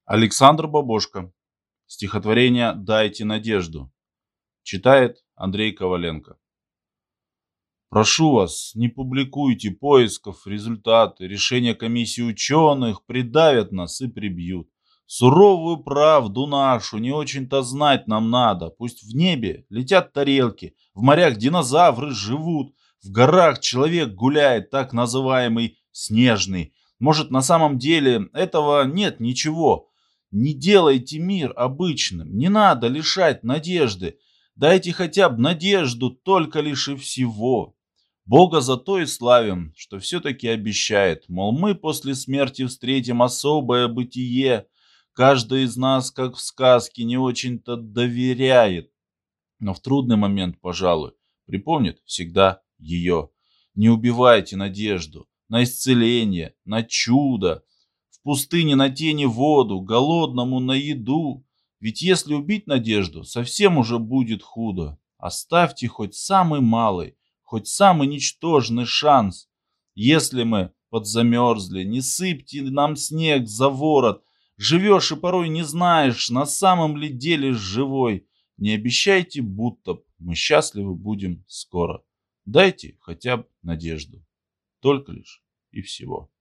Александр Бабошко. Стихотворение «Дайте надежду». Читает Андрей Коваленко. Прошу вас, не публикуйте поисков, результаты, решения комиссии ученых придавят нас и прибьют. Суровую правду нашу не очень-то знать нам надо. Пусть в небе летят тарелки, в морях динозавры живут, в горах человек гуляет, так называемый снежный. Может, на самом деле этого нет ничего. Не делайте мир обычным, не надо лишать надежды. Дайте хотя бы надежду, только лишь и всего. Бога за то и славим, что все-таки обещает, мол, мы после смерти встретим особое бытие. Каждый из нас, как в сказке, не очень-то доверяет, но в трудный момент, пожалуй, припомнит всегда ее. Не убивайте надежду на исцеление, на чудо. В пустыне на тени воду, голодному на еду. Ведь если убить надежду, совсем уже будет худо. Оставьте хоть самый малый, хоть самый ничтожный шанс. Если мы подзамерзли, не сыпьте нам снег за ворот. Живешь и порой не знаешь, на самом ли деле живой. Не обещайте, будто мы счастливы будем скоро. Дайте хотя бы надежду. Только лишь и всего.